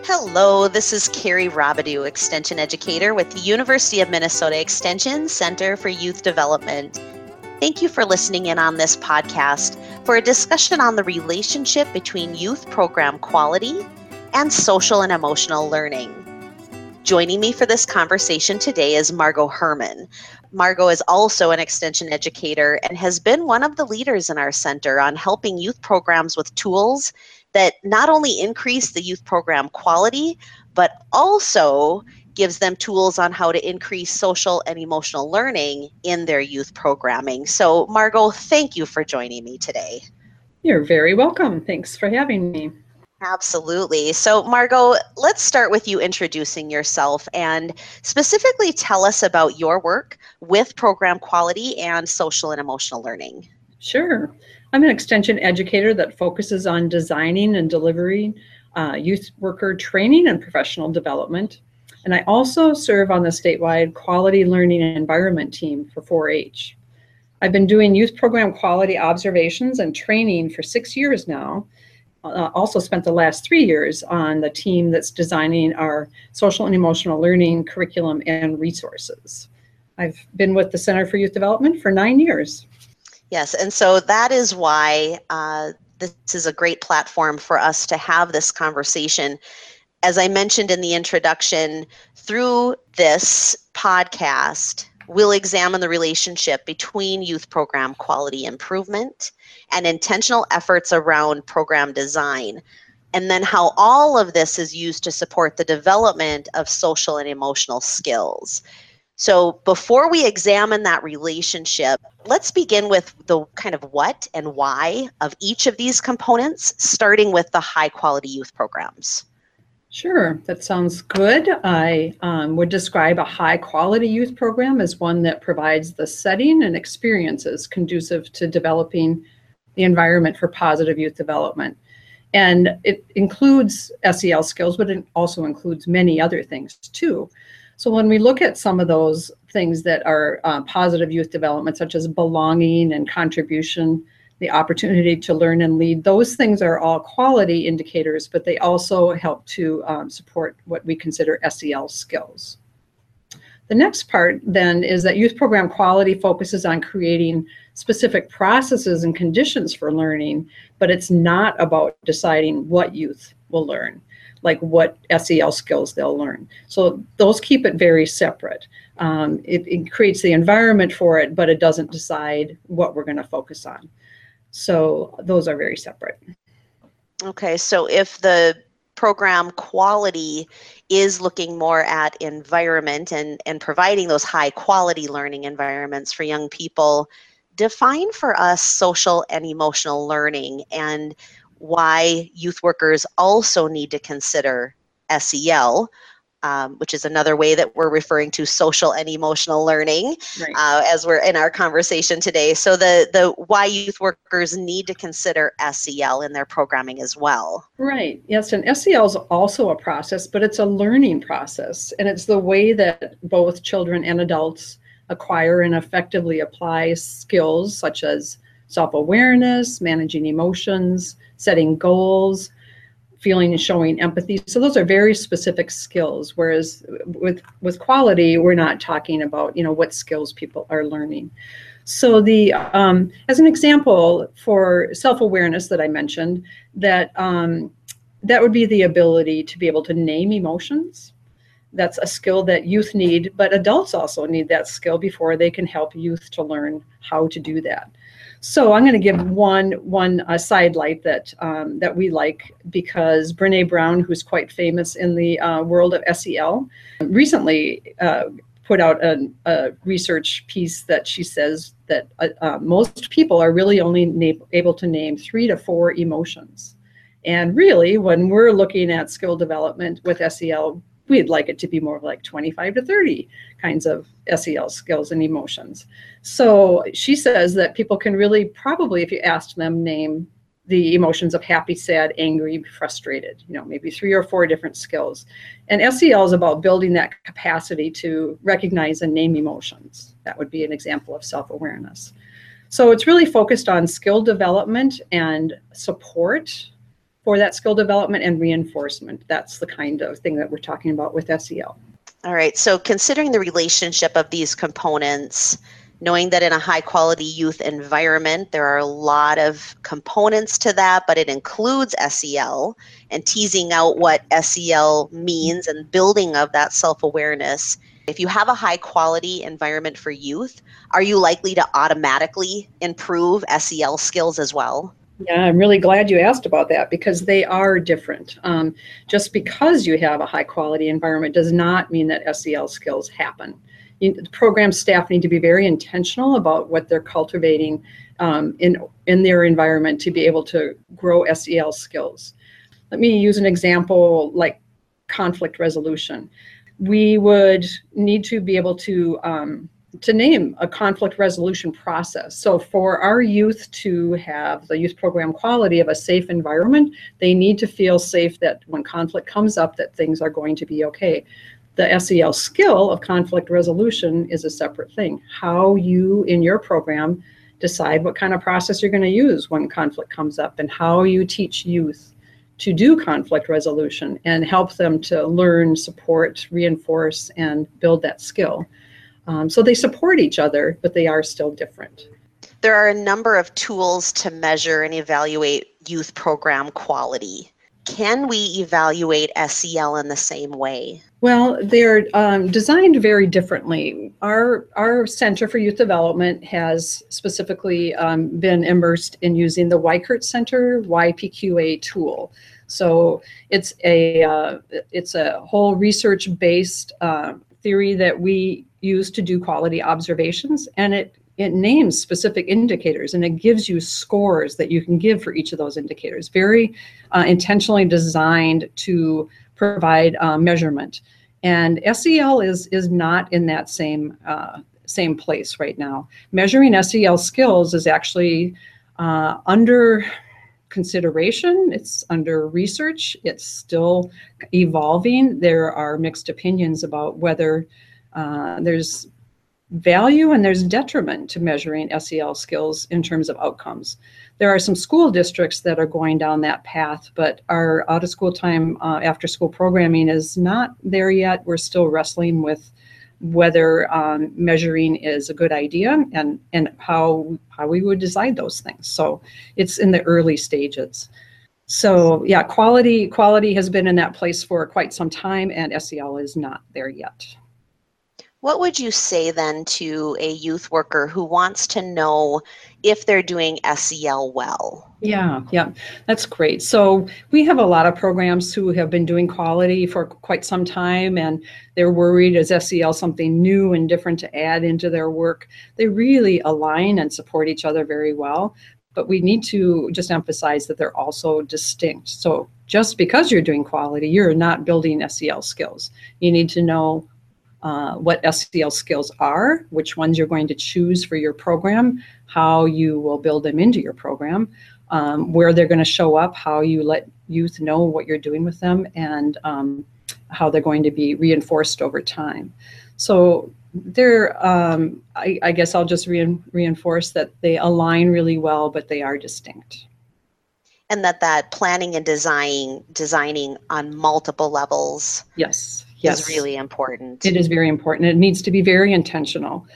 Hello, this is Carrie Robidoux, Extension Educator with the University of Minnesota Extension Center for Youth Development. Thank you for listening in on this podcast for a discussion on the relationship between youth program quality and social and emotional learning. Joining me for this conversation today is Margot Herman. Margot is also an extension educator and has been one of the leaders in our center on helping youth programs with tools that not only increase the youth program quality, but also gives them tools on how to increase social and emotional learning in their youth programming. So, Margot, thank you for joining me today. You're very welcome. Thanks for having me. Absolutely. So, Margot, let's start with you introducing yourself and specifically tell us about your work with program quality and social and emotional learning. Sure. I'm an extension educator that focuses on designing and delivering youth worker training and professional development. And I also serve on the statewide quality learning environment team for 4-H. I've been doing youth program quality observations and training for 6 years now. Also spent the last 3 years on the team that's designing our social and emotional learning curriculum and resources. I've been with the Center for Youth Development for 9 years. Yes, and so that is why this is a great platform for us to have this conversation. As I mentioned in the introduction, through this podcast, we'll examine the relationship between youth program quality improvement and intentional efforts around program design, and then how all of this is used to support the development of social and emotional skills. So before we examine that relationship, let's begin with the kind of what and why of each of these components, starting with the high quality youth programs. Sure, that sounds good. I would describe a high quality youth program as one that provides the setting and experiences conducive to developing the environment for positive youth development. And it includes SEL skills, but it also includes many other things too. So when we look at some of those things that are positive youth development, such as belonging and contribution, the opportunity to learn and lead, those things are all quality indicators, but they also help to support what we consider SEL skills. The next part then is that youth program quality focuses on creating specific processes and conditions for learning, but it's not about deciding what youth will learn, like what SEL skills they'll learn. So those keep it very separate. It creates the environment for it, but it doesn't decide what we're going to focus on. So those are very separate. Okay, so if the program quality is looking more at environment and providing those high quality learning environments for young people, define for us social and emotional learning and why youth workers also need to consider SEL, which is another way that we're referring to social and emotional learning, right, as we're in our conversation today. So the why youth workers need to consider SEL in their programming as well. Right. Yes, and SEL is also a process, but it's a learning process, and it's the way that both children and adults acquire and effectively apply skills such as self-awareness, managing emotions, setting goals, feeling and showing empathy. So those are very specific skills, whereas with quality, we're not talking about, what skills people are learning. So the as an example for self-awareness that I mentioned, that would be the ability to be able to name emotions. That's a skill that youth need, but adults also need that skill before they can help youth to learn how to do that. So I'm going to give one sidelight that we like, because Brene Brown, who's quite famous in the world of SEL, recently put out a research piece that she says that most people are really only able to name 3 to 4 emotions. And really, when we're looking at skill development with SEL, we'd like it to be more like 25 to 30 kinds of SEL skills and emotions. So she says that people can really probably, if you asked them, name the emotions of happy, sad, angry, frustrated, maybe 3 or 4 different skills. And SEL is about building that capacity to recognize and name emotions. That would be an example of self-awareness. So it's really focused on skill development and support for that skill development and reinforcement. That's the kind of thing that we're talking about with SEL. All right, so considering the relationship of these components, knowing that in a high quality youth environment, there are a lot of components to that, but it includes SEL, and teasing out what SEL means and building of that self-awareness. If you have a high quality environment for youth, are you likely to automatically improve SEL skills as well? Yeah, I'm really glad you asked about that because they are different. Just because you have a high quality environment does not mean that SEL skills happen. The program staff need to be very intentional about what they're cultivating in their environment to be able to grow SEL skills. Let me use an example like conflict resolution. We would need to be able to name a conflict resolution process. So for our youth to have the youth program quality of a safe environment, they need to feel safe that when conflict comes up, that things are going to be okay. The SEL skill of conflict resolution is a separate thing. How you in your program decide what kind of process you're going to use when conflict comes up, and how you teach youth to do conflict resolution and help them to learn, support, reinforce, and build that skill. So they support each other, but they are still different. There are a number of tools to measure and evaluate youth program quality. Can we evaluate SEL in the same way? Well, they're designed very differently. Our Center for Youth Development has specifically been immersed in using the Weichert Center YPQA tool. So it's a whole research-based theory that we use to do quality observations, and it names specific indicators, and it gives you scores that you can give for each of those indicators. Very intentionally designed to provide measurement. And SEL is not in that same place right now. Measuring SEL skills is actually under consideration. It's under research. It's still evolving. There are mixed opinions about whether there's value and there's detriment to measuring SEL skills in terms of outcomes. There are some school districts that are going down that path, but our out of school time after school programming is not there yet. We're still wrestling with whether measuring is a good idea and how we would decide those things. So it's in the early stages. So yeah, quality has been in that place for quite some time, and SEL is not there yet. What would you say then to a youth worker who wants to know if they're doing SEL well? Yeah, that's great. So we have a lot of programs who have been doing quality for quite some time, and they're worried, is SEL something new and different to add into their work? They really align and support each other very well, but we need to just emphasize that they're also distinct. So just because you're doing quality, you're not building SEL skills. You need to know what SEL skills are, which ones you're going to choose for your program, how you will build them into your program, where they're going to show up, how you let youth know what you're doing with them, and how they're going to be reinforced over time. So they're, I guess I'll just reinforce that they align really well, but they are distinct. And that planning and designing on multiple levels. Yes. Is really important. It is very important. It needs to be very intentional.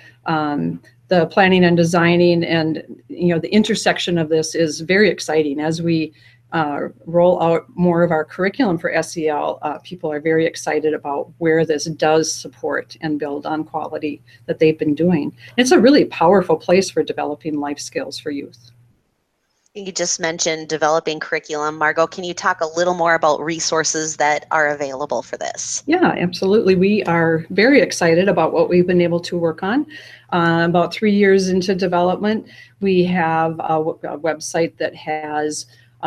The planning and designing and the intersection of this is very exciting. As we roll out more of our curriculum for SEL, people are very excited about where this does support and build on quality that they've been doing. It's a really powerful place for developing life skills for youth. You just mentioned developing curriculum. Margot, can you talk a little more about resources that are available for this? Yeah, absolutely. We are very excited about what we've been able to work on. About 3 years into development, we have a website that has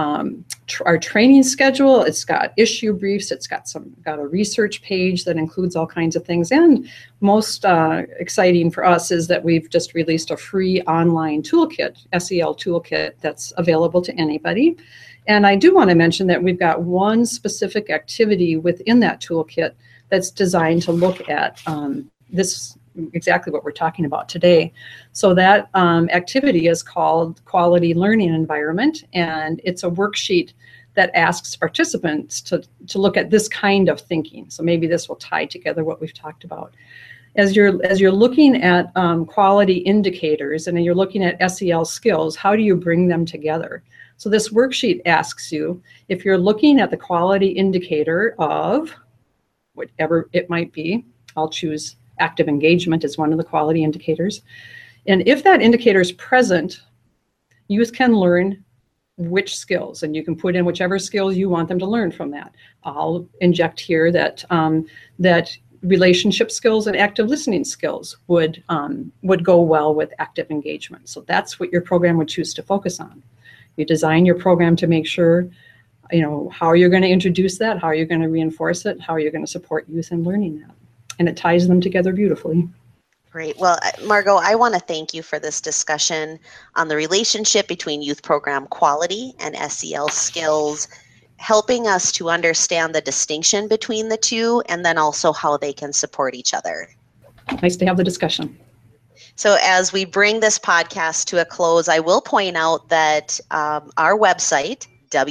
our training schedule. It's got issue briefs. It's got a research page that includes all kinds of things. And most exciting for us is that we've just released a free online toolkit, SEL toolkit, that's available to anybody. And I do want to mention that we've got one specific activity within that toolkit that's designed to look at this, exactly what we're talking about today. So that activity is called Quality Learning Environment, and it's a worksheet that asks participants to look at this kind of thinking. So maybe this will tie together what we've talked about. As you're looking at quality indicators and you're looking at SEL skills, how do you bring them together? So this worksheet asks you, if you're looking at the quality indicator of whatever it might be, I'll choose active engagement as one of the quality indicators. And if that indicator is present, youth can learn which skills, and you can put in whichever skills you want them to learn from that. I'll inject here that that relationship skills and active listening skills would go well with active engagement. So that's what your program would choose to focus on. You design your program to make sure, how you're going to introduce that, how you're going to reinforce it, how you're going to support youth in learning that. And it ties them together beautifully. Great. Well, Margot, I want to thank you for this discussion on the relationship between youth program quality and SEL skills, helping us to understand the distinction between the two, and then also how they can support each other. Nice to have the discussion. So as we bring this podcast to a close, I will point out that our website,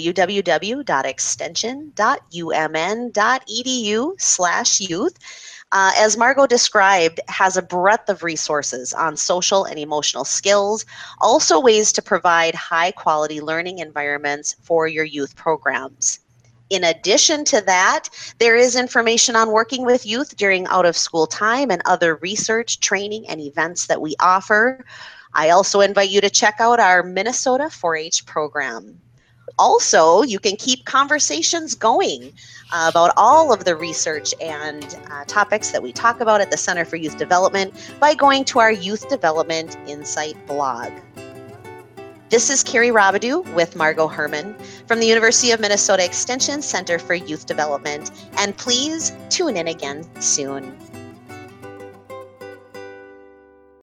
www.extension.umn.edu/youth, as Margot described, has a breadth of resources on social and emotional skills, also ways to provide high-quality learning environments for your youth programs. In addition to that, there is information on working with youth during out-of-school time and other research, training, and events that we offer. I also invite you to check out our Minnesota 4-H program. Also, you can keep conversations going about all of the research and topics that we talk about at the Center for Youth Development by going to our Youth Development Insight blog. This is Carrie Robidoux with Margot Herman from the University of Minnesota Extension Center for Youth Development, and please tune in again soon.